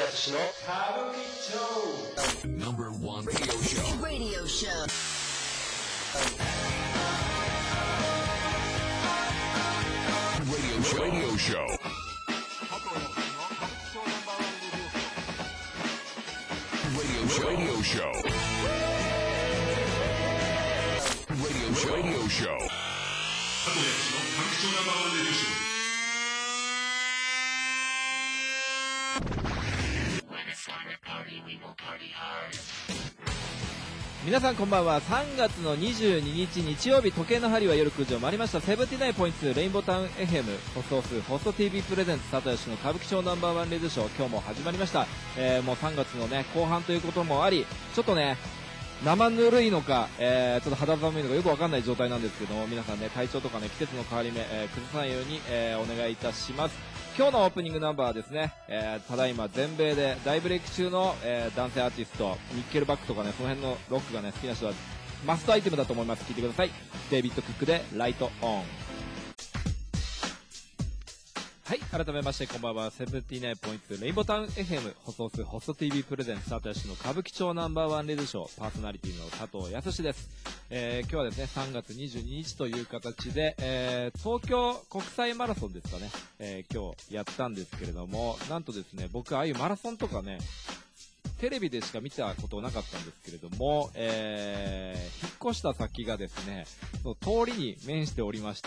しの歌舞伎町 No.1 Radio Show Radio Show Radio Show Radio Show 加藤康の歌舞伎町ナンバーワンレディオショー。 皆さんこんばんは。3月の22日日曜日、時計の針は夜9時を回りました。79.2 レインボータウン FM 放送数ホスト TV プレゼンツ佐藤義の歌舞伎町ナンバーワンレディオショー、今日も始まりました。もう3月のね後半ということもあり、ちょっとね生ぬるいのか、ちょっと肌寒いのかよくわかんない状態なんですけども、皆さんね体調とかね季節の変わり目、崩さないように、お願いいたします。今日のオープニングナンバーはですね、ただいま全米で大ブレイク中の、男性アーティストニッケルバックとかね、その辺のロックがね好きな人はマストアイテムだと思います。聞いてください。デイビッド・クックでライトオン。はい、改めましてこんばんは。79.2 レインボータウン FM 放送数ホスト TV プレゼンツ佐藤義の歌舞伎町ナンバーワンレディオショー、パーソナリティの佐藤康です。今日はですね3月22日という形で、東京国際マラソンですかね、今日やったんですけれども、なんとですね僕ああいうマラソンとかねテレビでしか見たことなかったんですけれども、引っ越した先がですねその通りに面しておりまして、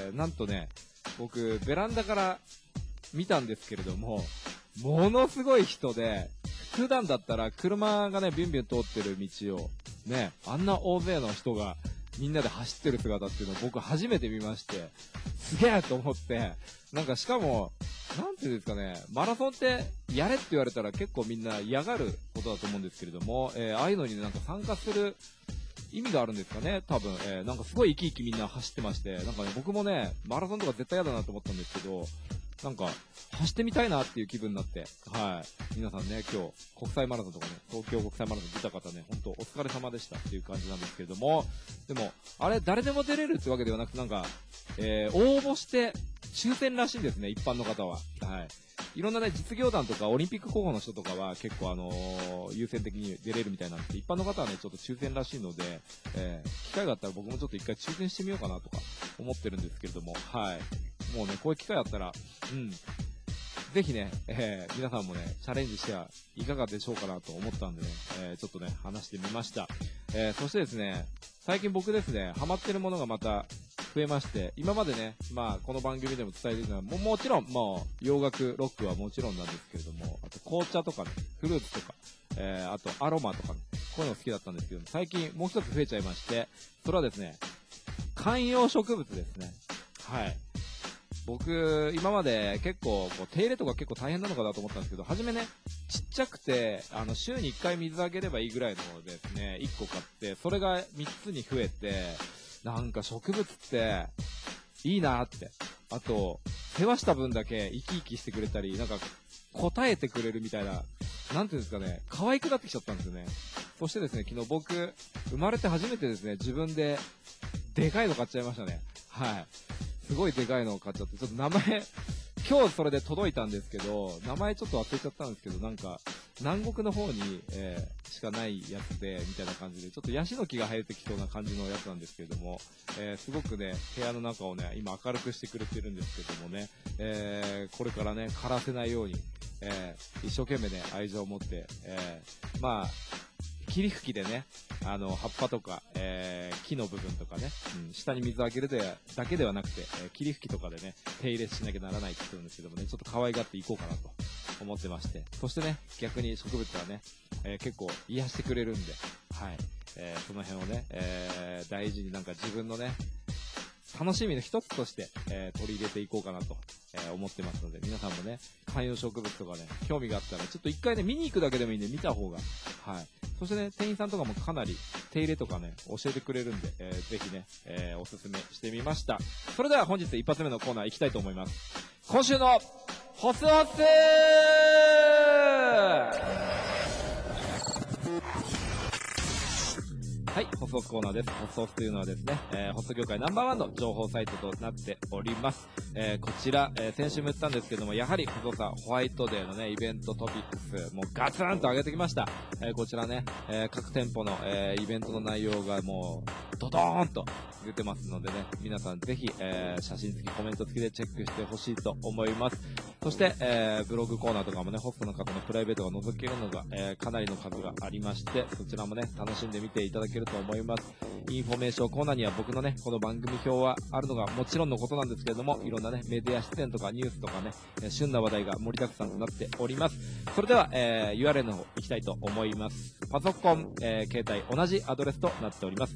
なんとね僕ベランダから見たんですけれども、ものすごい人で、普段だったら車がねビュンビュン通ってる道をね、あんな大勢の人がみんなで走ってる姿っていうのを僕初めて見まして、すげえと思って、なんかしかもなんていうんですかね、マラソンってやれって言われたら結構みんな嫌がることだと思うんですけれども、ああいうのになんか参加する意味があるんですかね、多分。なんかすごい生き生きみんな走ってまして、なんかね僕もねマラソンとか絶対嫌だなと思ったんですけど、なんか走ってみたいなっていう気分になって、はい。皆さんね、今日国際マラソンとかね、東京国際マラソン出た方ね、本当お疲れ様でしたっていう感じなんですけれども、でもあれ誰でも出れるってわけではなくて、なんか、応募して抽選らしいんですね、一般の方は。はい。いろんなね実業団とかオリンピック候補の人とかは結構優先的に出れるみたいなんですけど、一般の方はねちょっと抽選らしいので、機会があったら僕もちょっと一回抽選してみようかなとか思ってるんですけれども、はい。もうねこういう機会あったらぜひね、皆さんもねチャレンジしてはいかがでしょうかなと思ったんでね、ちょっとね話してみました。そしてですね最近僕ですねハマってるものがまた増えまして、今までね、まあこの番組でも伝えてるのはもちろんもう洋楽ロックはもちろんなんですけれども、あと紅茶とかね、フルーツとか、あとアロマとかね、こういうの好きだったんですけども、最近もう一つ増えちゃいまして、それはですね観葉植物ですね。はい。僕今まで結構こう手入れとか結構大変なのかなと思ったんですけど、初めねちっちゃくて週に1回水あげればいいぐらいのですね1個買って、それが3つに増えて、なんか植物っていいなって、あと世話した分だけ生き生きしてくれたり、なんか答えてくれるみたいな、なんていうんですかね、可愛くなってきちゃったんですよね。そしてですね昨日僕生まれて初めてですね自分ででかいの買っちゃいましたね。はい。すごいでかいのを買っちゃって、ちょっと名前今日それで届いたんですけど、名前ちょっと忘れちゃったんですけど、なんか南国の方に、しかないやつでみたいな感じで、ちょっとヤシの木が生えてきそうな感じのやつなんですけれども、すごくね部屋の中をね今明るくしてくれてるんですけどもね、これからね枯らせないように、一生懸命ね愛情を持って、まあ霧吹きでね葉っぱとか、木の部分とかね、下に水をあげるだけではなくて、霧吹きとかでね手入れしなきゃならないって言ってるんですけどもね、ちょっと可愛がっていこうかなと思ってまして、そしてね逆に植物はね、結構癒してくれるんで、はい。その辺をね、大事になんか自分のね楽しみの一つとして、取り入れていこうかなと、思ってますので、皆さんもね観葉植物とかね興味があったらちょっと一回ね見に行くだけでもいいんで見た方が、はい。そしてね店員さんとかもかなり手入れとかね教えてくれるんで、ぜひね、おすすめしてみました。それでは本日一発目のコーナー行きたいと思います。今週のホスホスはい、放送コーナーです。放送というのはですね、放送業界ナンバーワンの情報サイトとなっております。こちら、先週も言ったんですけども、やはり放送さんホワイトデーのね、イベントトピックス、もうガツンと上げてきました。こちらね、各店舗の、イベントの内容がもう、ドドーンと出てますのでね、皆さんぜひ、写真付き、コメント付きでチェックしてほしいと思います。そして、ブログコーナーとかもね、ホストの方のプライベートが覗けるのが、かなりの数がありまして、そちらもね、楽しんで見ていただけると思います。インフォメーションコーナーには僕のね、この番組表はあるのがもちろんのことなんですけれども、いろんなね、メディア出演とかニュースとかね、旬な話題が盛りだくさんとなっております。それでは、URL の方行きたいと思います。パソコン、携帯同じアドレスとなっております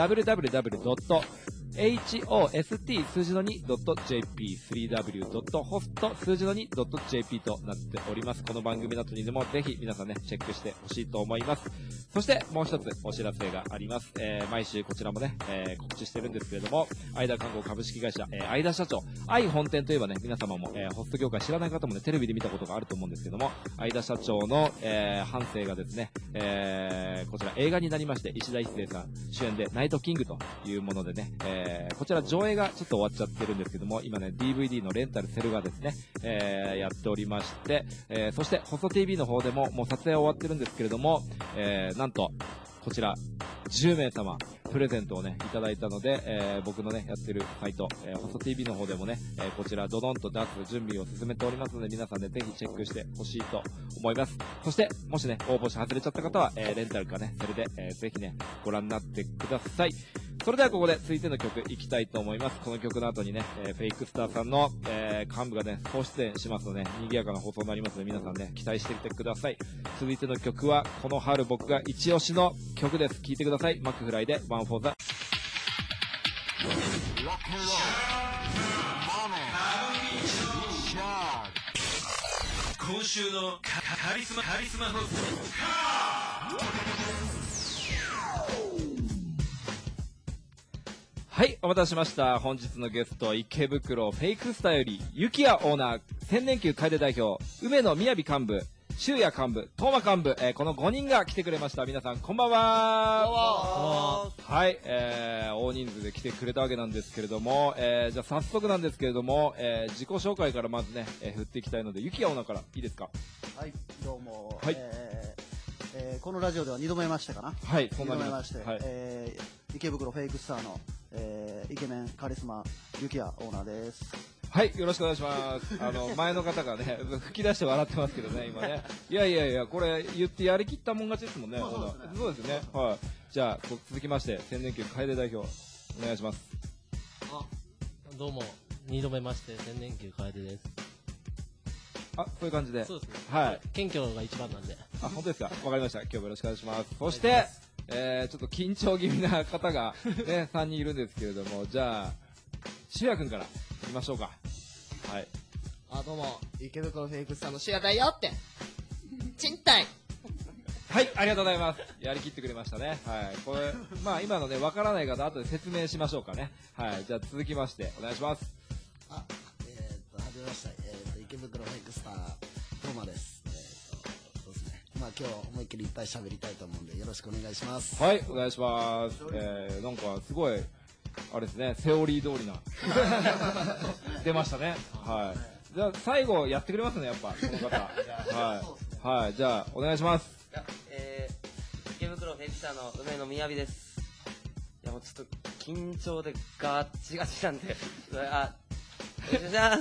。www.host 数字の 2.jp 3w.host 数字の 2.jp となっております。この番組の後にでもぜひ皆さんね、チェックしてほしいと思います。そしてもう一つお知らせがあります。毎週こちらもね、告知してるんですけれども、相田看護株式会社、相田社長、愛本店といえばね、皆様も、ホスト業界知らない方もね、テレビで見たことがあると思うんですけども、相田社長の、半生がですね、こちら映画になりまして、石田一生さん主演でナイトキングというものでね、こちら上映がちょっと終わっちゃってるんですけども、今ね DVD のレンタルセルがですね、やっておりまして、そして細 TV の方でももう撮影は終わってるんですけれども、なんとこちら10名様プレゼントをねいただいたので、僕のねやってるサイト、細 TV の方でもね、こちらドドンと出す準備を進めておりますので、皆さんねぜひチェックしてほしいと思います。そしてもしね応募者外れちゃった方は、レンタルかねそれで、ぜひねご覧になってください。それではここで続いての曲いきたいと思います。この曲の後にね、フェイクスターさんの、幹部がね総出演しますので、賑やかな放送になりますので、皆さんね期待していてください。続いての曲はこの春僕が一押しの曲です。聴いてください。マックフライでワンフォーザ。 今週のカリスマホスト。 はい、お待たせしました。本日のゲスト、池袋フェイクスターより、ゆきやオーナー、千年級楓代表、梅野雅幹部、修也幹部、東間幹部、この5人が来てくれました。皆さん、こんばんは。はい、大人数で来てくれたわけなんですけれども、じゃあ早速なんですけれども、自己紹介からまずね、振っていきたいので、ゆきやオーナーからいいですか？ はい、どうも。 はい。 このラジオでは2度目ましてかな。 はい、 2度目まして、 はい、 池袋フェイクスターの、イケメンカリスマゆきやオーナーです。 はい、よろしくお願いします。前の方がね、吹き出して笑ってますけどね、今ね。いや、これ言ってやりきったもん勝ちですもんね。そうですね。はい。じゃあ、続きまして、千年級楓代表、お願いします。 どうも、2度目まして、千年級楓です。 そういう感じで。 そうですね。 はい。 謙虚が一番なんで。 本当ですか。わかりました。今日もよろしくお願いします。そして、ちょっと緊張気味な方がね、3人いるんですけれども、じゃあ、修也くんから行きましょうか。はい。 どうも、池袋フェイクスターのシアだよって賃貸。 はい、ありがとうございます。やりきってくれましたね。はい。これ、今のね、わからない方、後で説明しましょうかね。はい。じゃあ続きまして、お願いします。 はじめまして、池袋フェイクスター、トーマです。そうですね。今日思いっきりいっぱい喋りたいと思うんで、よろしくお願いします。 はい、お願いします。なんか、すごい、あれですね、セオリー通りな。出ましたね。はい。じゃあ、最後やってくれますね、やっぱ、この方。はい。はい、じゃあ、お願いします。 池袋フェイクスターの梅野雅です。いや、もうちょっと、緊張でガッチガチなんで、お願いします。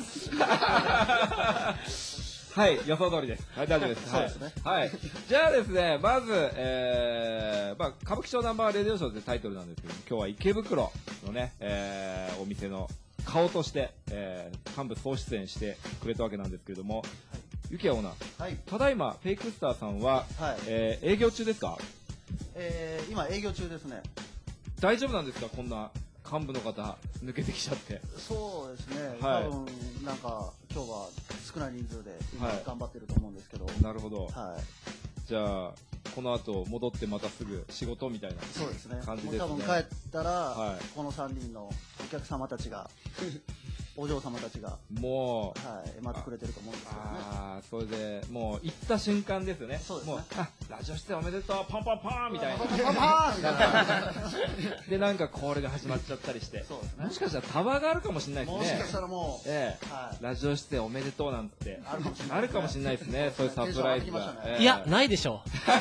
はい、予想通りです。はい、大丈夫です。 そうですね。 はい。じゃあですね、まず、歌舞伎町ナンバーレディオショーというタイトルなんですけど、今日は池袋のね、お店の顔として、幹部総出演してくれたわけなんですけれども、ゆきやオーナー、 はい。 ただいまフェイクスターさんは、 はい。 営業中ですか？ 今営業中ですね。 大丈夫なんですか？こんな幹部の方抜けてきちゃって。 そうですね。 はい、 多分なんか今日は少ない人数で今はい頑張ってると思うんですけど。 なるほど。 はい。 じゃあこの後戻ってまたすぐ仕事みたいなそうですね。 感じですね。 もう多分帰ったら、 はい、 この3人のお客様たちがお嬢様たちがもう、 はい、待ってくれてると思うんですけどね。 それで、もう行った瞬間ですよね。 そうですねもう、あ、ラジオ出演おめでとう、パンパンパンみたいな。 パンパンパンみたいな。 で、なんかこれが始まっちゃったりして。 そうですねもしかしたらタワーがあるかもしれないですね。 もしかしたらもう、 ええ、 はいラジオ出演おめでとうなんて。 あるかもしれないですねあるかもしれないですね。そういうサプライズが。 テンション上がってきましたねええいや、ないでしょ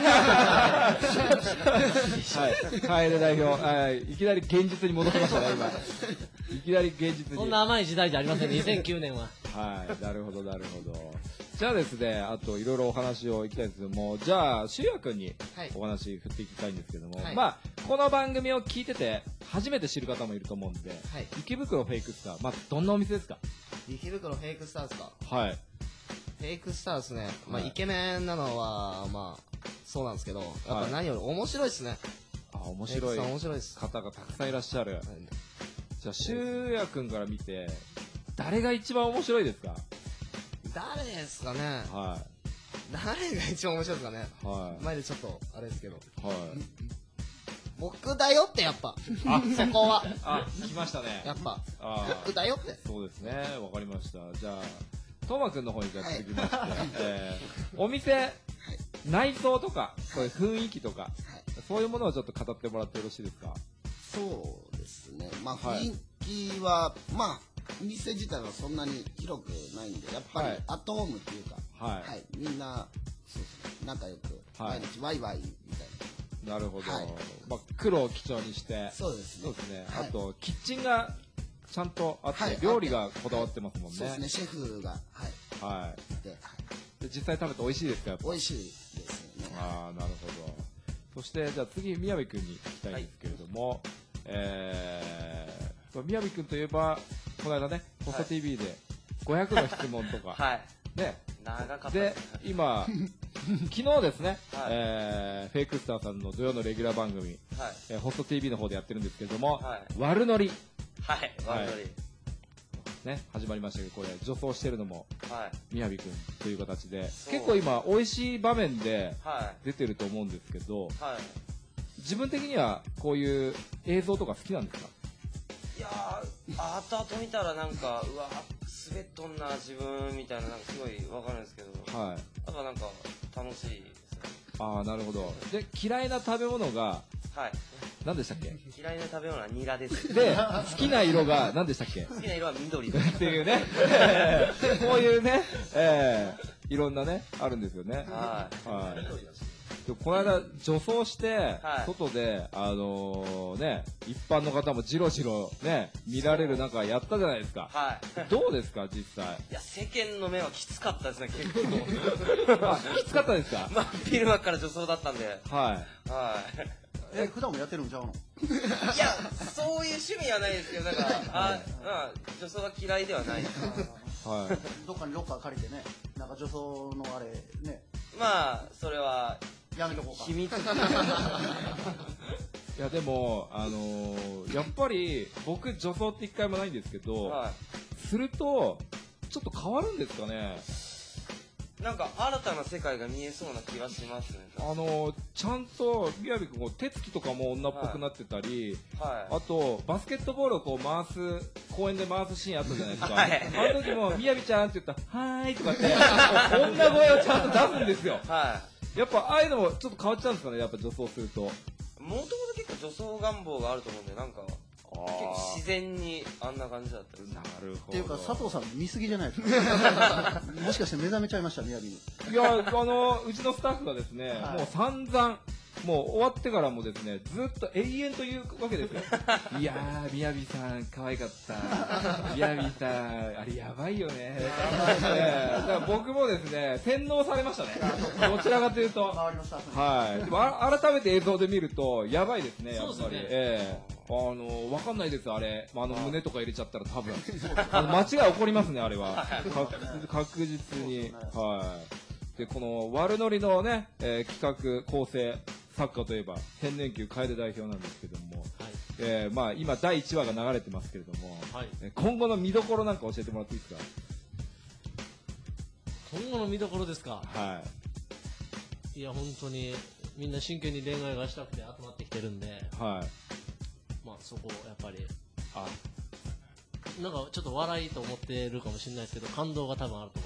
はい。楓代表、はいいきなり現実に戻ってましたね、今。いきなり現実う。 に。 そんな甘い時代じゃありません、2009年は。 はい、なるほど、なるほど。じゃあですね、あといろいろお話をいきたいんですけども、じゃあ、しゅうやくんにはいお話振っていきたいんですけども、 はいまあ、この番組を聞いてて、初めて知る方もいると思うんで、 はい。 池袋フェイクスター、まあ、どんなお店ですか？ 池袋フェイクスターですか？ はい。 フェイクスターですね。まあ、 はいイケメンなのは、まあ、そうなんですけど、やっぱ何より面白いですね。 あ、面フェイク白いスター面白いです。 方がたくさんいらっしゃる。 はいじゃあ、しゅうやくんから見て、誰が一番面白いですか？ 誰ですかね？ は誰が一番面白いですかね？ い。は前でちょっと、あれですけど。 い。はい。 僕だよってやっぱ。そこは。 あ、来ましたね。 やっぱ、 あー僕だよって。 そうですね、わかりました。じゃあ、トーマくんの方にじゃあ続きまして、お店、内装とか、そういう雰囲気とか、そういうものをちょっと語ってもらってよろしいですか？ そうですね。まあ、 はい雰囲気は、まあ、店自体はそんなに広くないんで、やっぱりはいアットホームっていうか、 はいみんな、そうですね、仲良く、 はい毎日ワイワイみたいなるほど。 はいまあ、黒を基調にしてな。、そうですね。 そうですね。 はいあと、キッチンがちゃんとあって、 はい料理がこだわってますもんね。 そうですね、シェフが、 はいで、 で実際食べて美味しいですか？やっぱ美味しいですよね。 ああ、なるほど。そして、じゃあ次、宮部くんに聞きたいんですけれども、宮部くんといえば、この間ね、ホスト TV で500の質問とか、 はい。 ね、 長かったでですね。、 今、昨日ですね、 はいフェイクスターさんの土曜のレギュラー番組、 はい。 ホスト TV の方でやってるんですけれども、 はい悪ノリ、 はい。悪ノリ。 ね、始まりましたけど、これ、女装してるのも、 はい。 宮部くんという形で、 そう結構今、美味しい場面では出てると思うんですけど、 い。はい。 自分的にはこういう映像とか好きなんですか？ いやー、後々見たらなんか、うわ、滑っとんな、自分、みたいな、なんかすごいわかるんですけど、 はい。 やっぱなんか、楽しいですね。 ああ、なるほど。で、嫌いな食べ物が、 はい。 何でしたっけ？ 嫌いな食べ物はニラです。 で、好きな色が何でしたっけ？ 好きな色は緑です。 っていうね、こういうね、いろんなね、あるんですよね。 はい。 はい。でこの間、女装しては、い外で、ね、一般の方もじろじろね、見られる中やったじゃないですか。 はい。 どうですか、実際。 いや、世間の目はきつかったですね、結構。 あ、きつかったですか？ まあ、昼間から女装だったんで。 はい。 はい。 普段もやってるんちゃうの？ いや、そういう趣味はないですけど、なんか、女装は嫌いではない。 はい。 どっかにロッカー借りてね、なんか女装のあれ、ね、 まあ、それは、 やめとこうか。 秘密。 いやでも、やっぱり僕女装って一回もないんですけど、 はい。 するとちょっと変わるんですかね。 なんか新たな世界が見えそうな気がしますね。 ちゃんと宮部君こう手つきとかも女っぽくなってたり、 はい。 あとバスケットボールをこう公園で回すシーンあったじゃないですか。 はいあの時も宮部ちゃんって言ったらはーいとかって女声をちゃんと出すんですよ。 はやっぱああいうのもちょっと変わっちゃうんですかね、やっぱ女装すると。 い。もともと結構女装願望があると思うんで、なんか、結構自然にあんな感じだったです。 なるほど。 っていうか、佐藤さん見すぎじゃないですか。もしかして目覚めちゃいました、みやびに。 いや、うちのスタッフがですね、 はいもう散々、もう終わってからもですね、ずっと永遠と言うわけですよ。いやー、みやびさん、可愛かった。みやびさん、あれやばいよね。だから僕もですね、洗脳されましたね。どちらかというと。 周りのスタッフに。 はい。でも改めて映像で見ると、やばいですね、やっぱり。 そうですねわかんないです、あれ。胸とか入れちゃったら多分。間違い起こりますね、あれは。確実に。はい。で、この悪ノリのね、企画、構成、作家といえば、天然球楓代表なんですけども、まあ今第1話が流れてますけれども、 はい。 今後の見どころなんか教えてもらっていいです今後の見どころですか？ か？はいや、本当に、みんな真剣に恋愛がしたくて集まってきてるんで、 い。はい。 まあそこ、やっぱり、 あ、 なんかちょっと笑いと思ってるかもしれないですけど、感動が多分あると思います。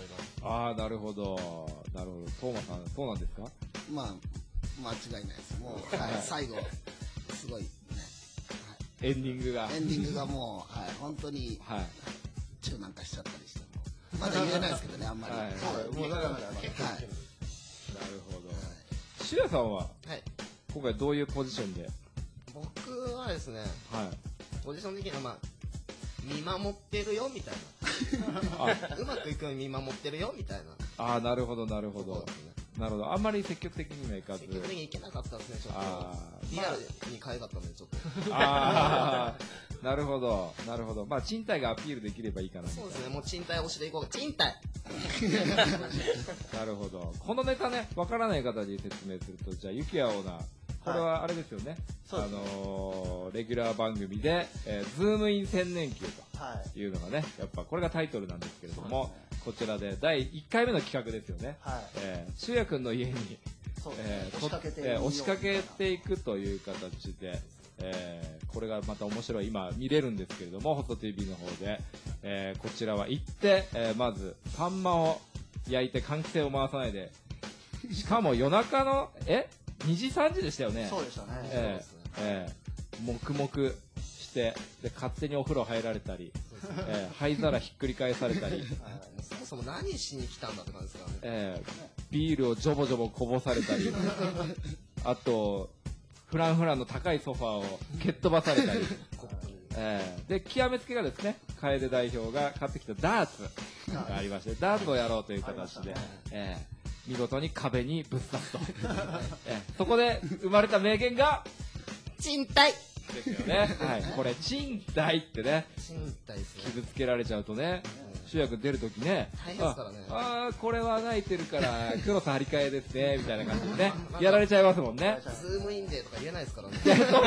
ああ、なるほど。なるほど。トーマさん、そうなんですか？ まあ、間違いないです。もう、はい、最後、すごいね、 エンディングが。 エンディングがもう、はい、本当に、 はい。 チューなんかしちゃったりしても、まだ言えないですけどね、あんまり。 はいそうもうだから、 はい。 なるほど。シュヤさんは、 はい。 今回どういうポジションで？ 僕はですね、 はい。 ポジション的にはまあ、見守ってるよみたいあ、 な。うまくいくように見守ってるよみたいな。 あー、なるほど、なるほどそうで。すね。 なるほど。あんまり積極的にはいかず。 積極的にいけなかったですね、ちょっあと。リアルに可愛かったので、ちょっと。 あー、なるほど、なるほど。まあ、賃貸がアピールできればいいかなみたいな。 そうですね、もう賃貸推しでいこうか。賃貸なるほど。このネタね、わからない方に説明すると、じゃあ、ユキヤオーナー。これはあれですよね。 そうですねレギュラー番組で、ズームイン千年休はというのがね、やっぱこれがタイトルなんですけれども、 そうこちらで第1回目の企画ですよね。 はい。 シュヤ君の家に、 そうですね。押しかけて。 押しかけていくという形で、これがまた面白い、今見れるんですけれども、ホスト TV の方で、こちらは行って、まず、サンマを焼いて換気扇を回さないで、しかも夜中の、2時3時でしたよね。 そうでしたね。 黙々してで勝手にお風呂入られたり、灰皿ひっくり返されたり、 そもそも何しに来たんだって感じですからね。 ビールをジョボジョボこぼされたりあとフランフランの高いソファーを蹴っ飛ばされたりで極めつけがですね、楓代表が買ってきたダーツがありましてダーツをやろうという形で、見事に壁にぶっ刺すと、そこで生まれた名言が賃貸ですよね。はい。これ、賃貸ってね、 賃貸ですね。 傷つけられちゃうとね、主役出るときね、 大変ですからね。 これは泣いてるから、黒さ張り替えですね、みたいな感じでね、やられちゃいますもんね。 ズームインデーとか言えないですからね。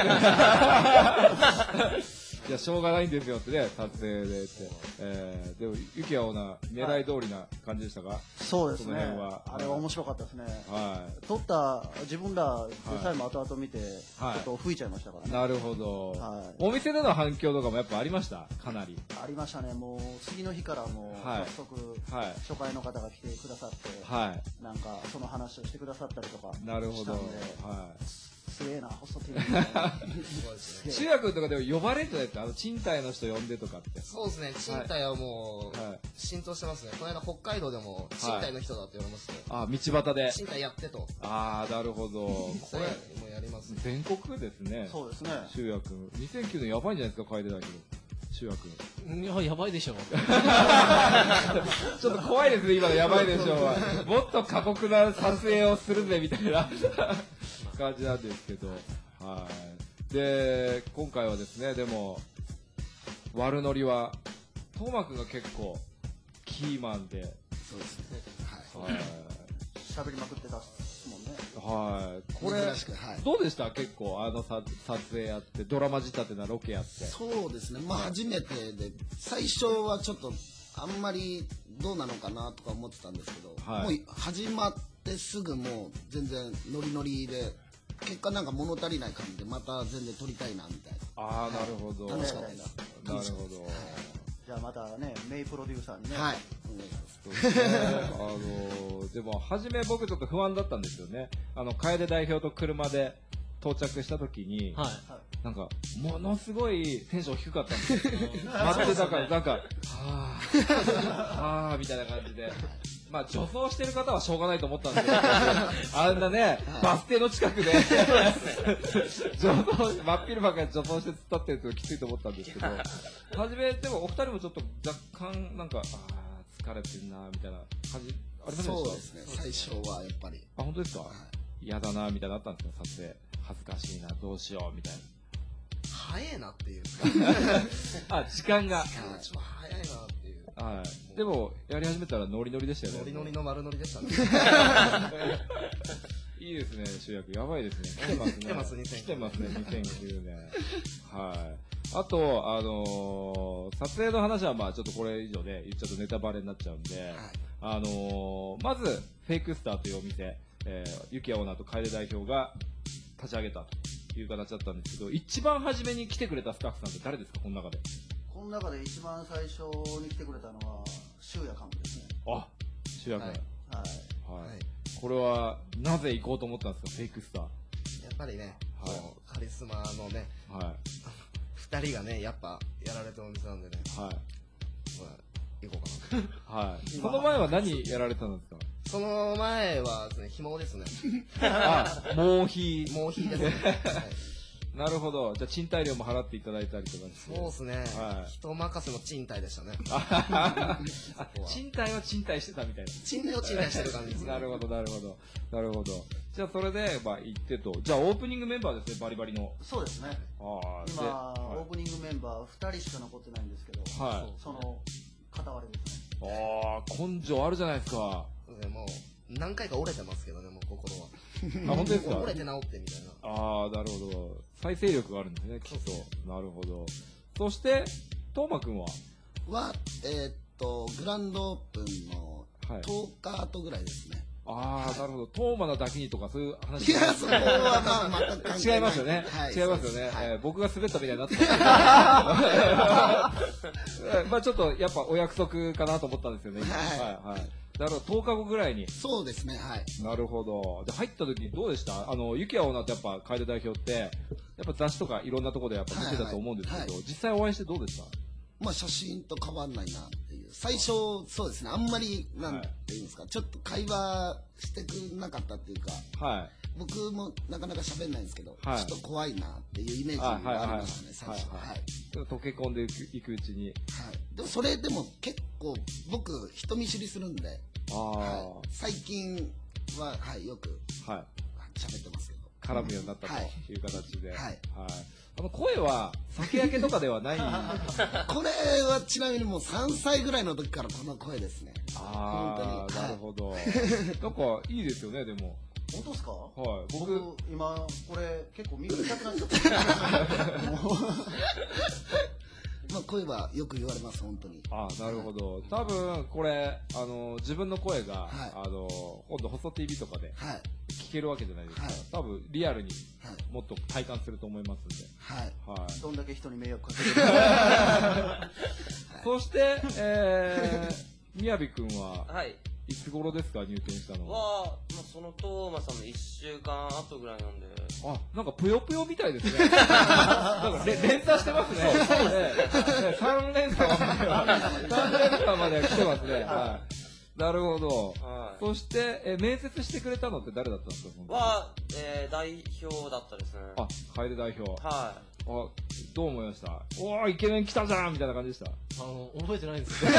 いや、しょうがないんですよってね、撮影でって。でも、ユキヤオーナー、狙い通りな感じでしたか？ そうですね。 その辺はあれは面白かったですね。 は撮った自分ら実際も後々見て、ちょっと吹いちゃいましたからい。 ね。 なるほど。 はいお店での反響とかもやっぱありました？かなり。 ありましたね。もう次の日からもうはい早速はい。 初回の方が来てくださって、 はい。 なんかその話をしてくださったりとかなるほど。 したんで、 はい。 すげえな、ホスト TV みたいな。すげえ中学とかでも呼ばれるじゃないですか、賃貸の人呼んでとかって。 そうですね、賃貸はもう、 はい。 浸透してますね。この間北海道でも、賃貸の人だって言われましたよ。 あ、道端で。 賃貸やってと。 あー、なるほど。これ、 もうやりますね。 全国ですね。 そうですね。 修也くん。2009年やばいんじゃないですか、楓だけど。修也くん。 いや、やばいでしょ。 ちょっと怖いですね、今のやばいでしょうは。もっと過酷な撮影をするぜ、みたいな感じなんですけど。はい。で、今回はですね、でも、悪ノリは、トーマくんが結構、キーマンで、 そうですね。 はい。 喋りまくってたっすもんね。 はい。これ珍しく、はい。 どうでした結構、撮影やって、ドラマ仕立てなロケやって。 そうですね。まあ初めてで、最初はちょっと、あんまりどうなのかなとか思ってたんですけど、 はいもう始まってすぐもう全然ノリノリで、結果なんか物足りない感じでまた全然撮りたいなみたいな。 ああ、なるほど。 楽しかったです。 なるほど。 じゃあまたね、メイプロデューサーにね。 はい。お願いします。 そうですね。でも、初め僕ちょっと不安だったんですよね。楓代表と車で到着した時に、 はい。 なんか、ものすごいテンション低かったんですよ。待ってたから、なんか、はぁ、みたいな感じで。まあ、女装してる方はしょうがないと思ったんですけど、あんなね、バス停の近くで、女装、真っ昼間から女装して突っ立ってるときついと思ったんですけど、初め、でもお二人もちょっと若干、なんか、疲れてんな、みたいな感じ、ありませんでした？ そうですね。最初はやっぱり。 あ、本当ですか？嫌だな、みたいなのあったんですか？撮影。恥ずかしいな、どうしよう、みたいな。 早いなっていう。 あ、時間が。 ちょっと早いなっていう。 はい。でも、やり始めたらノリノリでしたよね。 ノリノリの丸ノリでしたね。 いいですね、主役。やばいですね。来てますね。 来てます2009 来てますね、2009年。はい。あと、撮影の話はまあちょっとこれ以上で言っちゃうとネタバレになっちゃうんで、まず、フェイクスターというお店、ユキヤオーナーと楓代表が立ち上げたという形だったんですけど、一番初めに来てくれたスタッフさんって誰ですか、この中で。 この中で一番最初に来てくれたのは、修也幹部ですね。 あ、 主役。 はいはい。 これは、なぜ行こうと思ったんですか、フェイクスター。 やっぱりね、 はいこうカリスマのね、 は二人がね、やっぱやられてるお店なんでね、 い。はい。 まあ、行こうかな。 はい。その前は何やられたんですか？ その前はですね、紐ですね。 あ、モーヒー。 もう引いですね。はいなるほど。じゃあ、賃貸料も払っていただいたりとかして。 そうですね、 はい人任せの賃貸でしたね。 あそこは賃貸は賃貸してたみたいな。 賃貸を賃貸してる感じですね。 なるほど、なるほど。なるほど。じゃあ、それで、まあ、行ってと。じゃあ、オープニングメンバーですね、バリバリの。 そうですね。 ああ、で今、 はオープニングメンバー2人しか残ってないんですけど、 い。はい。 その片割れですね。 ああ、根性あるじゃないですか。 そうですね、もう、何回か折れてますけどね、もう心は。 あ、本当ですか？ 折れて治ってみたいな。 ああ、なるほど。再生力があるんですね、きっと。なるほど。そして、トーマくんはは、グランドオープンのはい。 10日後ぐらいですね。 ああ、なるほど。トーマのだけにとかそういう話いや、そこはまあ、また関係ない。 違いますよね。 はい、 違いますよね。 はい僕が滑ったみたいになってますけどまあちょっと、やっぱお約束かなと思ったんですよね。 はいはい。なるほど、10日後ぐらいに。 そうですね、はい。 なるほど。で、入った時にどうでした？ユキヤオーナーってやっぱ、楓代表って、やっぱ雑誌とかいろんなところでやっぱ見てたと思うんですけど、 はいはい実際お会いしてどうでした？ まあ、写真と変わんないなっていう。最初、そうですね、あんまり、なんていうんですか、ちょっと会話してくれなかったっていうか、 はい。 僕もなかなか喋んないんですけど、 はいちょっと怖いなっていうイメージがありましたね、最初。 はいはいはい。 ちょっと溶け込んでいくうちに。 はい。でもそれでも結構、僕、人見知りするんで、 ああ、 はい、最近は、はい、よくはい。 喋ってますけど。 絡むようになったとはいいう形で。 はい声は、酒焼けとかではない。 これはちなみにもう3歳ぐらいの時からこの声ですね。 ああ、 本当になるほど。なんか、いいですよね、でも。 本当ですか？ はい。 僕、今、これ、結構耳痛くなっちゃった。もうまあ声はよく言われます、本当に。 ああ、なるほど。多分、これ、自分の声が、 はい今度、細 TV とかではい。 聞けるわけじゃないですか。 はい多分、リアルにはい。 もっと体感すると思いますんで。 はい。 はい。 どんだけ人に迷惑かけてるそして、みやびくんは、 はい。 いつ頃ですか、入店したのは。 まあ、そのトーマさんの1週間後ぐらいなんで、 あ、なんかぷよぷよみたいですね。なんか連鎖してますね。3連鎖まで来てますね。はい。なるほど。 はい。 そして、面接してくれたのって誰だったんですか？その時は、代表だったですね。 あ、楓代表。 はあ、どう思いました？おー、イケメン来たじゃんみたいな感じでした。 覚えてないんですよ。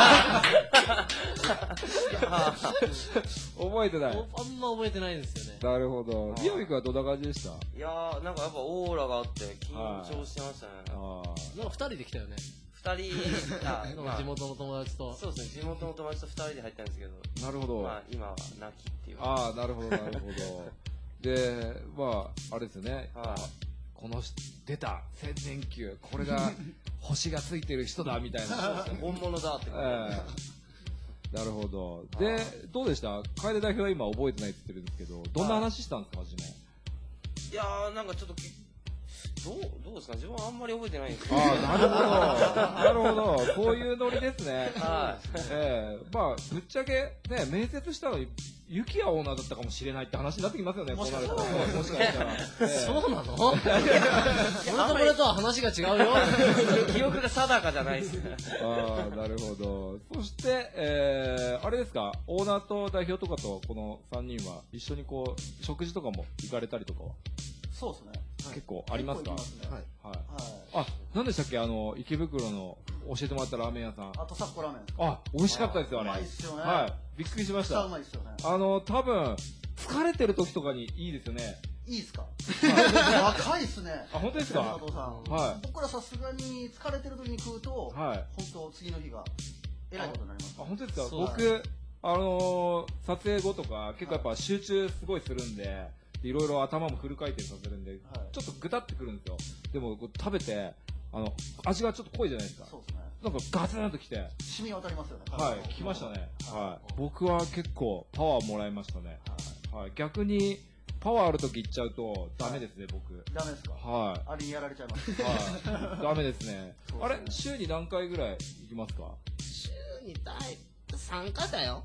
覚えてない。 あんま覚えてないんですよね。 なるほど。 はいみやびくんはどんな感じでした？ い。いやー、なんかやっぱオーラがあって緊張してましたね。 あなんか二人で来たよね。 二人、 なんか地元の友達と。 そうですね、地元の友達と二人で入ったんですけど、 ー、なるほど。 まあ今は泣きっていう。 ああ、なるほど、なるほど。で、まあ、あれですよね。 はいこの出た、千年球、これが、星がついてる人だ、みたいな。 本物だって。 なるほど。で、どうでした楓代表は今覚えてないって言ってるんですけど、どんな話したんですか、初め。 いやー、なんかちょっとどうですか、自分はあんまり覚えてないんですけど。 ああ、なるほど。なるほど。そういうノリですね。 はまあ、ぶっちゃけ、ね、面接したのに、ユキヤオーナーだったかもしれないって話になってきますよね、こうなると。もしかしたら。 そうなの俺とこれとは話が違うよ。 記憶が定かじゃないですね。 ああ、なるほど。そして、あれですか、オーナーと代表とかと、この3人は、一緒にこう、食事とかも行かれたりとかは、 そうですね。 結構ありますか？ 結構行きますねはい。 はい。 あ、何でしたっけ池袋の教えてもらったラーメン屋さん。 あと、札幌ラーメン。 あ、美味しかったですよ、あれ。 うまいっすよね。 はい。びっくりしましめっちゃうた。 まいっすよね。 多分、疲れてる時とかにいいですよね。 いいっすか？若いっすね。 あ、本当ですか？ 佐藤さん。 は僕らさすがに疲れてる時に食うと、 はい。 本当次の日が、えらいことになります。 あ、本当ですか？ そう僕、撮影後とか、結構やっぱ集中すごいするんで、いろいろ頭もフル回転させるんで、 はいちょっとぐたってくるんですよ。でも、こう食べて、味がちょっと濃いじゃないですか。 そうですね。 なんかガツンときて、 染み渡りますよね。 はい、来ましたね。 ははい。僕は結構パワーもらいましたね。はい。逆に、パワーある時行っちゃうと、ダメですね、僕。 ダメですか？ はい。 あれにやられちゃいます。 はい。ダメですね。あれ週に何回ぐらい行きますか？ 週に3回だよ。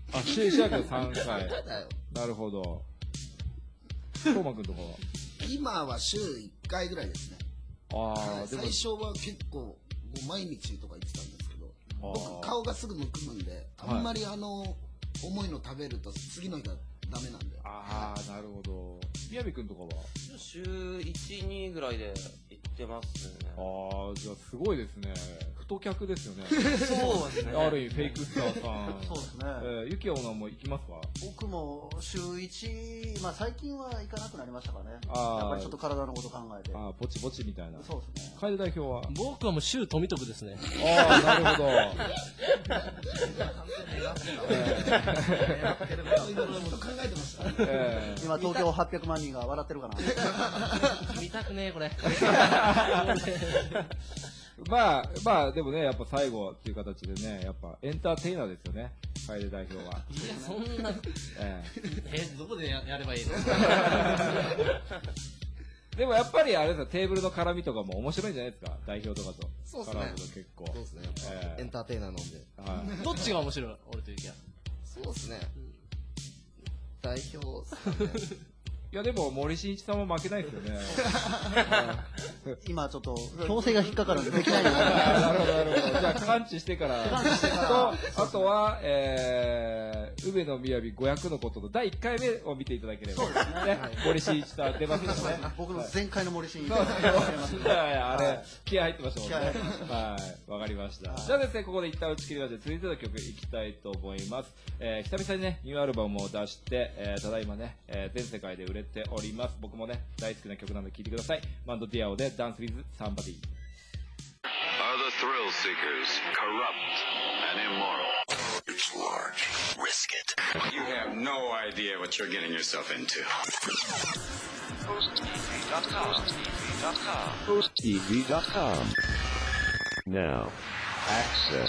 あ、週1だけど3回。 だよ。 なるほど。トーマくんとかは今は週1回ぐらいですね。 ああ、でも最、初は結構、もう毎日とか言ってたんですけど、僕顔がすぐむくむんで、あんまり重いの食べると次の日がダメなんで。 ああ、なるほど。みやびくんとかは週1、2ぐらいで行ってますね。 ああ、じゃあすごいですね。太客ですよね。 そうですね。 ある意味、フェイクスターさん。 そうですね。 ゆきおなも行きますか？ 僕も週1、まあ最近は行かなくなりましたからね。 あーやっぱりちょっと体のこと考えて。 ああ、ぼちぼちみたいな。 そうですね。 楓代表は僕はもう週富徳ですね。 ああ、なるほど。 ずっと考えてました。 今東京800万人が笑ってるかな。 見たくねえ、これ。 まあ、でもね、やっぱ最後っていう形でね、やっぱエンターテイナーですよね、楓代表は。 いや、そんな、どこでやればいいの？ でもやっぱりあれですよ、テーブルの絡みとかも面白いんじゃないですか、代表とかと。 そうですね絡むと結構。 そうですね。エンターテイナーなんで。 はい。 どっちが面白い俺とゆきや。 そうですね。代表、 いやでも森進一さんも負けないですよね。 今ちょっと強制が引っかかるんでできないので。 なるほど、なるほど。じゃあ、完治してから。と、あとは、梅野みやび500のことの第1回目を見ていただければ。そうですね。森進一さん出ますのでね。 僕の前回の森進一そうさん。 いやいや、あれ、気合入ってましたもんね。 気合入ってましたはい、わかりました。じゃあですね、ここで一旦打ち切りまして、続いての曲いきたいと思います。久々にね、ニューアルバムを出して、ただいまね、全世界で売れております。僕もね、大好きな曲なので聴いてください。バンドディアオで Dance with Somebody。 Are the thrill seekers corrupt and immoral? It's large. Risk it. You have no idea what you're getting yourself into. HostTV.com. Now, access.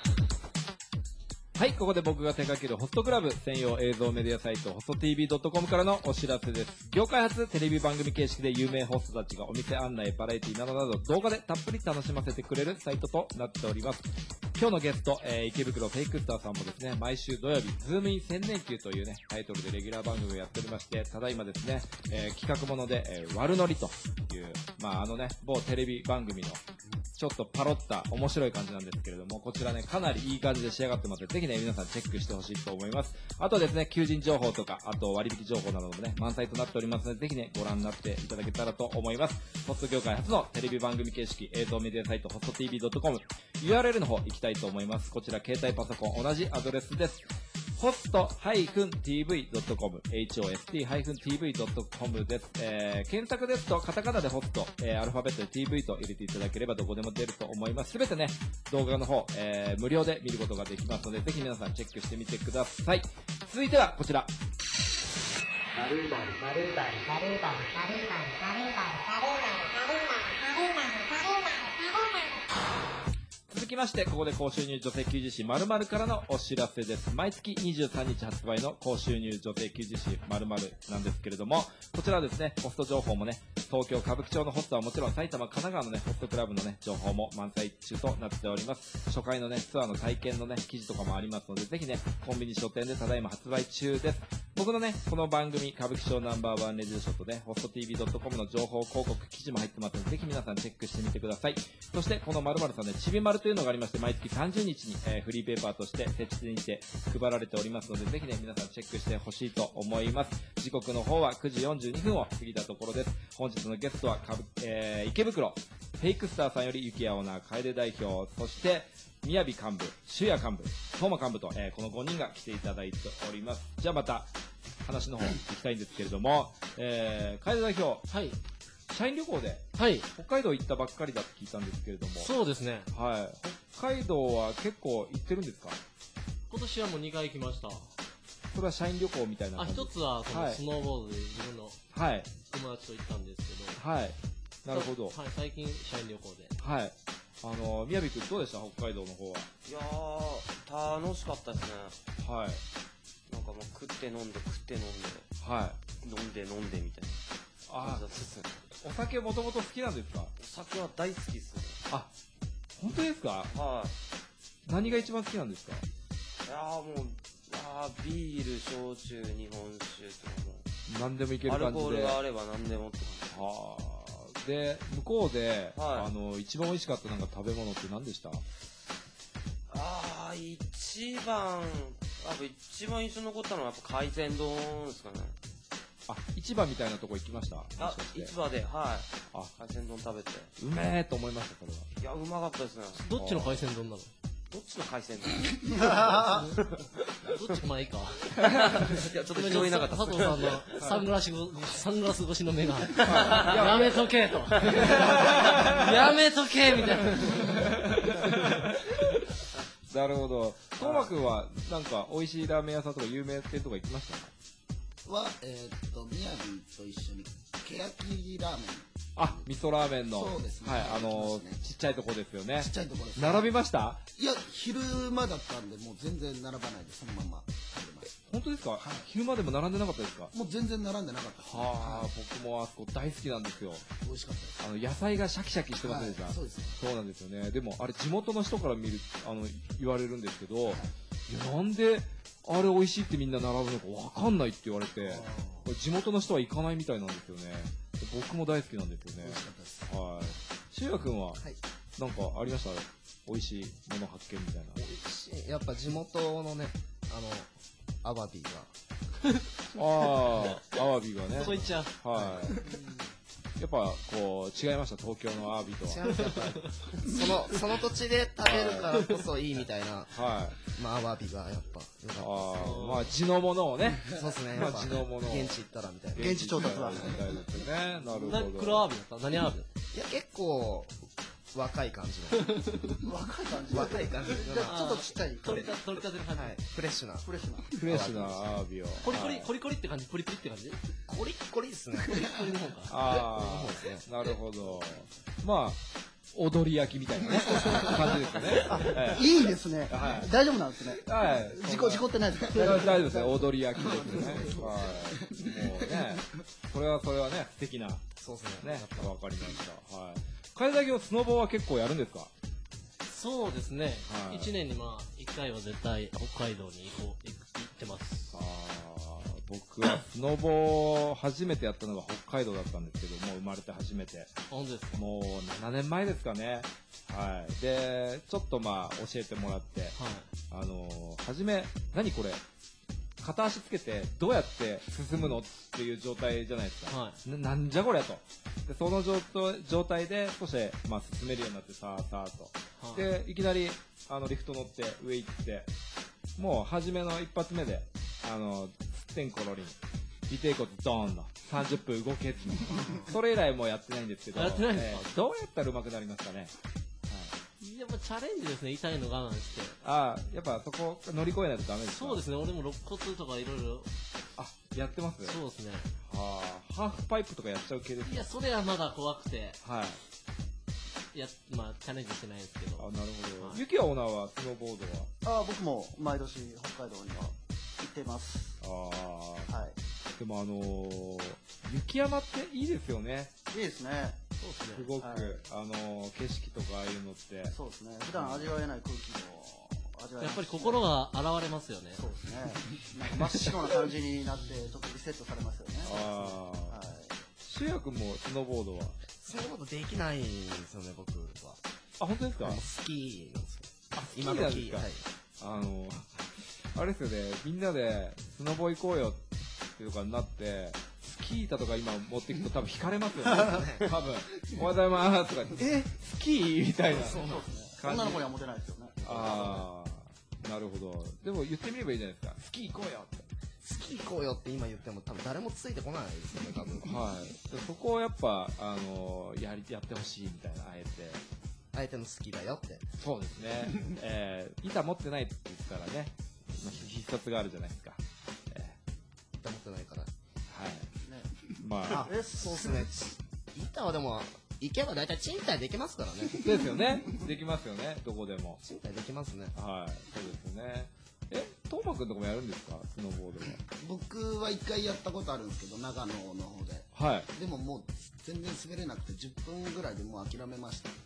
はい、ここで僕が手掛けるホストクラブ専用映像メディアサイトホスト TV.com からのお知らせです。業界初テレビ番組形式で有名ホストたちがお店案内、バラエティなどなど動画でたっぷり楽しませてくれるサイトとなっております。今日のゲスト、池袋フェイクスターさんもですね、毎週土曜日、ズームイン1000年級というね、タイトルでレギュラー番組をやっておりまして、ただいまですね、企画もので、悪ノリという、まあ某テレビ番組のちょっとパロった面白い感じなんですけれども、こちらね、かなりいい感じで仕上がってますので、ぜひね、皆さんチェックしてほしいと思います。あとですね、求人情報とか、あと割引情報などもね、満載となっておりますので、ぜひね、ご覧になっていただけたらと思います。ホスト業界初のテレビ番組形式映像メディアサイト、ホスト TV.com、URL の方行きたいと思います。こちら、携帯パソコン同じアドレスです。host-tv.com、host-tv.com です。検索ですと、カタカナでホスト、アルファベットで TV と入れていただければどこでも出ると思います。すべてね、動画の方、無料で見ることができますので、ぜひ皆さんチェックしてみてください。続いてはこちら。続きまして、ここで高収入女性給仕師〇〇からのお知らせです。毎月23日発売の高収入女性給仕師〇〇なんですけれども、こちらはですね、ホスト情報もね、東京歌舞伎町のホストはもちろん埼玉、神奈川のね、ホストクラブのね、情報も満載中となっております。初回のね、ツアーの体験のね、記事とかもありますので、ぜひね、コンビニ書店でただいま発売中です。僕のね、この番組、歌舞伎町ナンバーワンレディオショーとね、ホスト TV.com の情報広告記事も入ってますので、ぜひ皆さんチェックしてみてください。そして、この〇〇さんね、ちびまるというのがありまして、毎月30日に、フリーペーパーとして設置にて配られておりますので、ぜひね、皆さんチェックしてほしいと思います。時刻の方は9時42分を過ぎたところです。本日のゲストは池袋、フェイクスターさんより雪やオーナー、楓代表、そして、宮城幹部、修也幹部、東間幹部と、この5人が来ていただいております。じゃあまた、話の方行きたいんですけれども、楓代表、 はい。 社員旅行で、 はい。 北海道行ったばっかりだって聞いたんですけれども、 そうですね。 はい。北海道は結構行ってるんですか？ 今年はもう2回行きました。 それは社員旅行みたいな感じ？ 一つはそはいのスノーボードで自分のはい。 友達と行ったんですけど、 はい。なるほど。 はい、最近社員旅行で。 はい。宮城くんどうでした？北海道の方は。 いやー、楽しかったですね。 はい。 なんかもう食って飲んで食って飲んで、 はい。 飲んで飲んでみたいな感じだったですね。 お酒もともと好きなんですか？ お酒は大好きですね。 あ、本当ですか？ は何が一番好きなんですか？ い。いやーもう、 ビール、焼酎、日本酒とかも。 何でもいけるアル感じで。 コールがあれば何でもって感はあ。で、向こうで、 は一番美味しかったなんか食べ物って何でした？ 一番印象に残ったのはやっぱ海鮮丼ですかね。 あ、市場みたいなとこ行きました？もしかして市場で、はい。 あ、 海鮮丼食べて。 うめえと思いました、それは。 いや、うまかったですね。 どっちの海鮮丼なの？ どっちの海鮮丼どっちもまあいいか。 いや、ちょっと聞こえなかった。 佐藤さんのサングラス越しの目が、やめとけと。やめとけみたいな。 なるほど。トーマくんは、なんか、美味しいラーメン屋さんとか有名店とか行きましたか？ 宮城と一緒に、けやきラーメン。 あ、味噌ラーメンの。 そうですね。 はい、ちっちゃいとこですよね。 ちっちゃいところです。 並びました？ いや、昼間だったんで、もう全然並ばないで、そのまま食べます。 本当ですか？昼間でも並んでなかったですか？ もう全然並んでなかったですね。 はあ、僕もあそこ大好きなんですよ。 美味しかったです。 野菜がシャキシャキしてますね、じゃあ。 そうですね。 そうなんですよね。でも、あれ、地元の人から見る、言われるんですけど、いや、なんで、あれ美味しいってみんな並ぶのかわかんないって言われて、地元の人は行かないみたいなんですよね。僕も大好きなんですよね。 美味しかったです。 はい。しゅうやくんは、 はい。 なんかありました？美味しいもの発見みたいな。 美味しい。やっぱ地元のね、アワビが。 ああ、アワビがね。 そこ行っちゃう。 はい。やっぱ、こう、違いました、東京のアワビとは。 違いますやっぱその土地で食べるからこそいいみたいな。 はい。 まあ、アワビがやっぱ良かったです。 まあ、地のものをね。 そうですね。 まあ、地のものを。 現地行ったらみたいな。 現地調達だみたいですね。なるほど。 黒アワビだった？何アワビだっいや、結構、若い感じの。 若い感じ。 若い感じの。 ちょっとちっちゃい。 た？取り立てる感じ。 はい。フレッシュな。 フレッシュな。 フレッシュなアワビを。 コリコリって感じ？プリプリって感じ？ コリッコリですね。 コリコリの方か。 ああ、なるほど。まあ、踊り焼きみたいなね、感じですよね。 いいですね。大丈夫なんですね。 はい。 事故ってないですか？ 大丈夫ですね、踊り焼きですね。はい。もうね、それはね、素敵な。 そうですね。 ね、わかりました。はい。海崎のスノボは結構やるんですか？ そうですね。 はい 1年にまあ、1回は絶対北海道に行ってます。 僕はスノボ初めてやったのが北海道だったんですけど、もう生まれて初めて。 本当ですか？ もう7年前ですかね。はい。で、ちょっとまあ教えてもらって、 はい。 初め、何これ片足つけてどうやって進むのっていう状態じゃないですか。 はなんじゃこりゃと。で、その状態で少し、まあ進めるようになってさーさーと。 はい。 で、いきなり、リフト乗って上行って、もう初めの一発目で、すってんころりん、尾てい骨ドーンの30分動けっていうそれ以来もうやってないんですけど、 やってないんですか？ どうやったら上手くなりますかね。 やっぱチャレンジですね、痛いの我慢して。 やっぱそこ乗り越えないとダメですか？ そうですね、俺も肋骨とかいろいろ。 やってます？ そうですね。 ハーフパイプとかやっちゃう系ですか？ いや、それはまだ怖くて。 はい。 まあ、チャレンジしてないですけど。 なるほど。ゆきやオーナーはスノーボードは？ 僕も毎年北海道には行ってます。はい。 でも雪山っていいですよね。 いいですね。 そうですね。 すごく、景色とかああいうのって。 そうですね。普段味わえない空気も味わえます。 やっぱり心が現れますよね。 そうですね。なんか真っ白な感じになって、ちょっとリセットされますよね。はい。 しゅうやくんもスノーボードは？ スノーボードできないんですよね、僕は。 本当ですか？ スキーなんですよ。 スキーなんですか？はい。あれですよね、みんなでスノボ行こうよっていうかになって、スキー板とか今持っていくと多分引かれますよね。多分。おはようございますとか、スキーみたいな。 そうですね。女の子には持てないですよね。 なるほど。でも言ってみればいいじゃないですか。スキー行こうよって。 スキー行こうよって今言っても多分誰もついてこないですよね、多分。 はい。そこをやっぱ、やってほしいみたいな、あえて。 相手の好きだよって。 そうですね。板持ってないって言ったらね、必殺があるじゃないですか。 板持ってないから。 はい。まあ。 そうですね。板はでも、行けば大体賃貸できますからね。 ですよね。できますよね。どこでも。 賃貸できますね。 はい。そうですよね。トーマくんとかもやるんですか？スノーボードは。 僕は一回やったことあるんですけど、長野の方で。 はい。 でももう全然滑れなくて10分ぐらいでもう諦めました。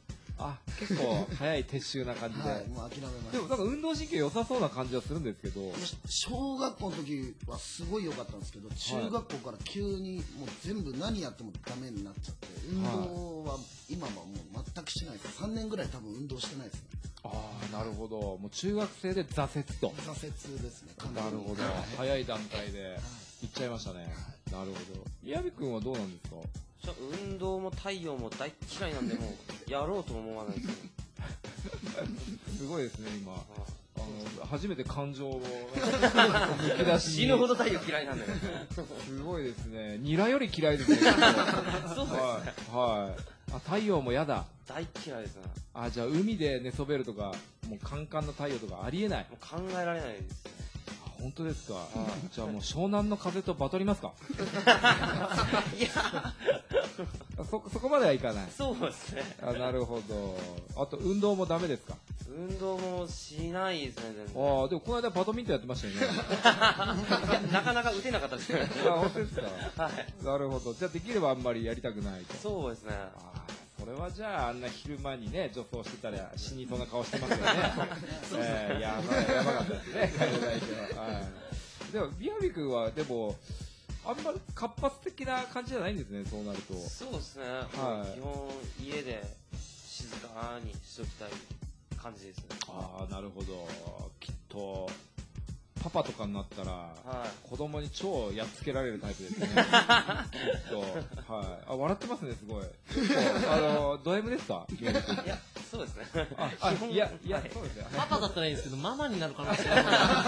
あ、結構早い撤収な感じで。 はい、もう諦めました。 でもなんか運動神経良さそうな感じはするんですけど。 小学校の時はすごい良かったんですけど、中学校から急にもう全部何やってもダメになっちゃって、運動は今はもう全くしないです。3年ぐらい多分運動してないですね。 ああ、なるほど。もう中学生で挫折と。 挫折ですね。 なるほど。早い段階で行っちゃいましたね。なるほど。宮城くんはどうなんですか？ 運動も太陽も大嫌いなんで、もうやろうとも思わないですね。 すごいですね、今。初めて感情を抜き出し死ぬほど太陽嫌いなんだよ。 すごいですね。ニラより嫌いですね。 そうですね。 はい。あ、太陽も嫌だ。 大嫌いですね。 あ、じゃあ海で寝そべるとか、もうカンカンの太陽とかありえない。 もう考えられないですね。 あ、本当ですか。じゃあもう湘南の風とバトりますか？ いやそこまではいかない。 そうですね。 あ、なるほど。あと運動もダメですか？ 運動もしないですね、全然。 ああ、でもこの間バドミントンやってましたよね。 いや、なかなか打てなかったですね。 あ、本当ですか。 はい。 なるほど。じゃあできればあんまりやりたくないと。 そうですね。 ああ、それはじゃああんな昼間にね、女装してたら死にそうな顔してますよね。やばかったですね、海外では。はい。でも、宮城君は、でも、あんまり活発的な感じじゃないんですね、そうなると。 そうですね。 はい。 基本、家で静かにしときたい感じですね。 ああ、なるほど。きっと、パパとかになったら、 はい、 子供に超やっつけられるタイプですね。きっと。はい。あ、笑ってますね、すごい。ド M ですか？ いや、そうですね。 いや、そうですね。 パパだったらいいんですけど、ママになる可能性が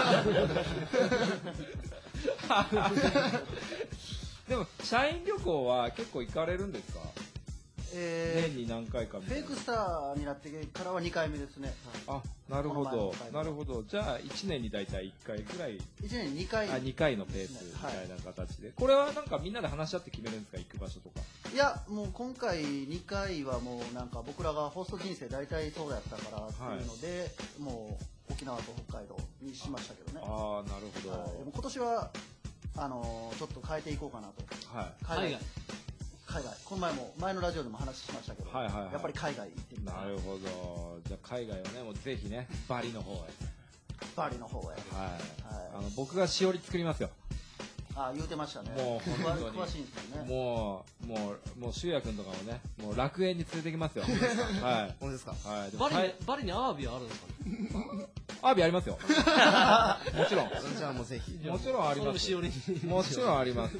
ある。 でも、社員旅行は結構行かれるんですか？年に何回かみたいな。 フェイクスターになってからは2回目ですね。 あ、なるほど。なるほど。じゃあ、1年に大体1回ぐらい。 1年に2回。 あ、2回のペースみたいな形で。これはなんかみんなで話し合って決めるんですか？行く場所とか。 いや、もう今回2回はもうなんか僕らがホスト人生大体そうやったからっていうので、もう沖縄と北海道にしましたけどね。 ああ、なるほど。 でも今年は、ちょっと変えていこうかなと。 はい。 海外。この前のラジオでも話しましたけど、やっぱり海外行ってみたい。 なるほど。じゃあ海外をね、もうぜひね、バリの方へ。 バリの方へ。 はい。僕がしおり作りますよ。 あ、言うてましたね。 もう本当に。 詳しいんですよね。 もう、修也くんとかもね、もう楽園に連れてきますよ。はい。 本当ですか？ はい。 バリにアワビはあるんですかね？ アワビありますよ。もちろん。 じゃあもうぜひ。 もちろんあります。もちろんあります。はい。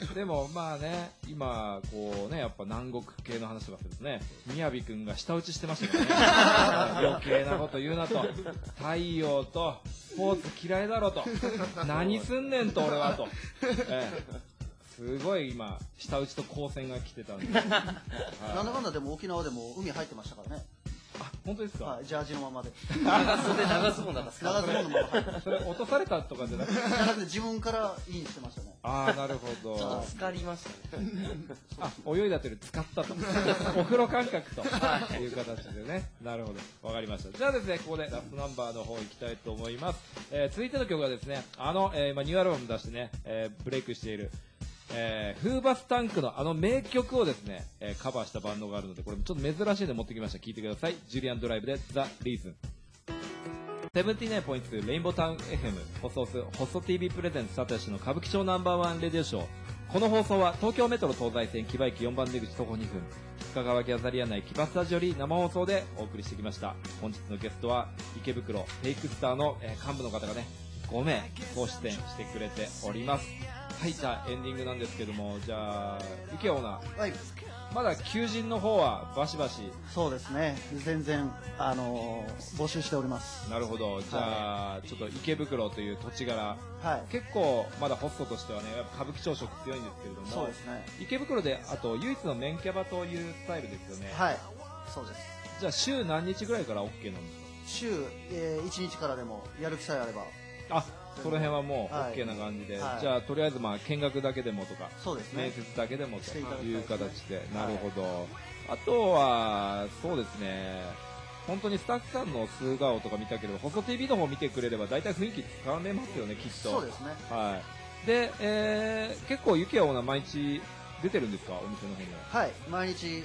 でもまあね、今、こうね、やっぱ南国系の話とかするとね、宮城くんが舌打ちしてましたからね。余計なこと言うなと。太陽とスポーツ嫌いだろと。何すんねんと俺はと。すごい今、舌打ちと光線が来てたんで。なんだかんだでも沖縄でも海入ってましたからね。 あ、本当ですか？ はい、ジャージのままで。 長ズボンだったんですか？ 長ズボンのまま入ってました。 それ落とされたとかじゃなくて？ 自分からインしてましたね。 ああ、なるほど。 ちょっと浸かりましたね。 あ、泳いだというより使ったと。お風呂感覚という形でね。なるほど。わかりました。じゃあですね、ここでラストナンバーの方行きたいと思います。続いての曲はですね、今ニューアルバム出してね、ブレイクしている、フーバスタンクの名曲をですね、カバーしたバンドがあるので、これもちょっと珍しいので持ってきました。聴いてください。ジュリアンドライブで The Reason。79.2 レインボータウン FM 放送数ホスト TV プレゼンツサトヤシの歌舞伎町ナンバーワンレディオショー。この放送は東京メトロ東西線木場駅4番出口徒歩2分深川ギャザリア内木場スタジオより生放送でお送りしてきました。本日のゲストは池袋フェイクスターの、幹部の方がね5名ご出演してくれております。はい、じゃあエンディングなんですけども、じゃあ池オーナー、 はい、 まだ求人の方はバシバシ。 そうですね、全然募集しております。 なるほど。じゃあ、ちょっと池袋という土地柄、 はい、 結構まだホストとしてはね、やっぱ歌舞伎町色強いんですけれども、 そうですね、 池袋であと唯一のメンキャバというスタイルですよね。 はい、そうです。 じゃあ週何日ぐらいから OK なんですか？ 週、1日からでもやる気さえあれば。 あ、その辺はもう OK な感じで、はい、じゃあとりあえずまあ見学だけでもとか、 そうですね、 面接だけでもという形で、なるほど、はい、あとはそうですね、本当にスタッフさんの素顔とか見たけど、ホスト TV の方見てくれれば大体雰囲気つかめますよね、きっと。 そうですね。 はい。で、結構ユキヤオーナー毎日出てるんですか、お店の方には。 はい、毎日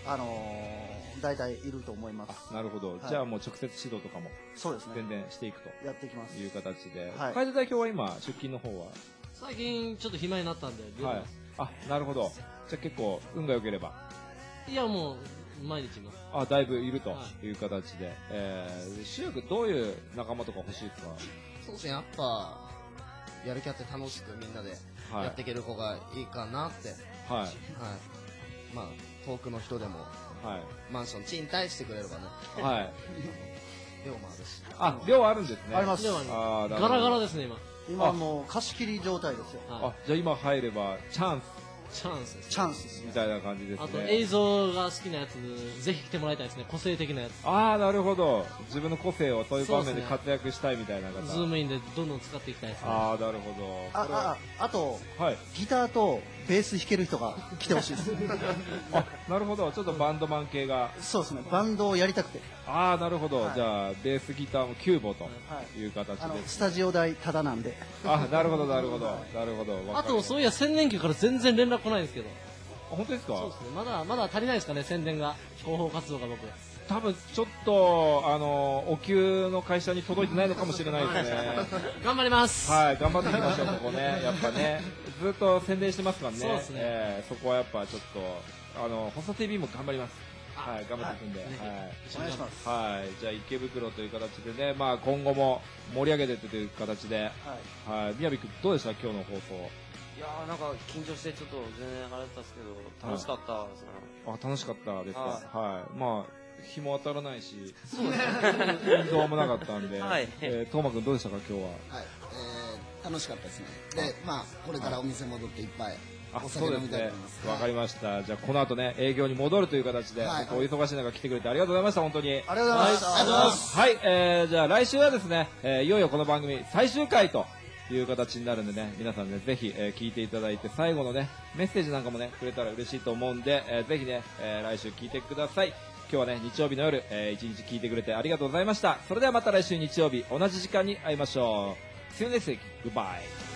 大体いると思います。 なるほど。 はいじゃあもう直接指導とかもそうですね。 宣伝していくとやっていきます。 いう形で。 はい楓代表は今、出勤の方は最近ちょっと暇になったんで、出てはいます。。 あ、なるほど。じゃあ結構、運が良ければ。 いや、もう、毎日います。 あ、だいぶいるとはいいう形で。主役どういう仲間とか欲しいですか？ そうですね、やっぱ、やる気あって楽しくみんなではいやっていける子がいいかなって。 はい。 はい。まあ、遠くの人でも、 はい。 マンション賃貸してくれればね。 はい。 量もあるし。 あ、量あるんですね。 ありますではねあーなるほどガラガラですね、今。 今もう貸し切り状態ですよ。 あ、じゃあ今入れば、チャンスチャンスです。 チャンスですね。 みたいな感じですね。 あと映像が好きなやつ、ぜひ来てもらいたいですね。個性的なやつ。 ああ、なるほど。自分の個性をそういう場面でそうですね活躍したいみたいな方。 ズームインでどんどん使っていきたいですね。 ああ、なるほど。 あと、 はい。 ギターとベース弾ける人が来てほしいです。 あ、なるほど。ちょっとバンドマン系が。 そうですね。バンドをやりたくて。 ああ、なるほど。 はいじゃあ、ベースギターもキューボとはいいう形です。 スタジオ代タダなんで。 あ、なるほど、なるほど。なるほど。 あと、そういや、宣伝機から全然連絡来ないんですけど。 あ本当ですか？ そうですね。まだ足りないですかね、宣伝が。広報活動が僕。 多分ちょっと、お給の会社に届いてないのかもしれないですね。 頑張ります。 はい、頑張っていきましょう、ここね。やっぱね、ずっと宣伝してますからね。 そうですねそこはやっぱちょっと、細 TV も頑張ります。はい、頑張っていくんで。はい。 お願いします。 はい、じゃあ池袋という形でね、まあ今後も盛り上げていくという形で、 はい。 はい、みやびくんどうでした今日の放送。 いやーなんか緊張してちょっと全然あれだったんですけど、楽しかったですね。 あ、楽しかったですか。 ははい。まあ、日も当たらないし、運動もなかったんで、 はいトーマくんどうでしたか今日は。 はい、楽しかったですね。で、まあ、これからお店戻っていっぱいあ、 おそうですね酒飲みたいと思います。。 わかりました。じゃあこの後ね、営業に戻るという形で、 はいお忙しい中来てくれてありがとうございました、本当に。 ありがとうございました。 ありがとうございます。 はい、じゃあ来週はですね、いよいよこの番組最終回という形になるんでね、皆さんね、ぜひ、聞いていただいて、最後のね、メッセージなんかもね、くれたら嬉しいと思うんで、ぜひね、来週聞いてください。今日はね、日曜日の夜、一日聞いてくれてありがとうございました。それではまた来週日曜日、同じ時間に会いましょう。See you next week. Goodbye.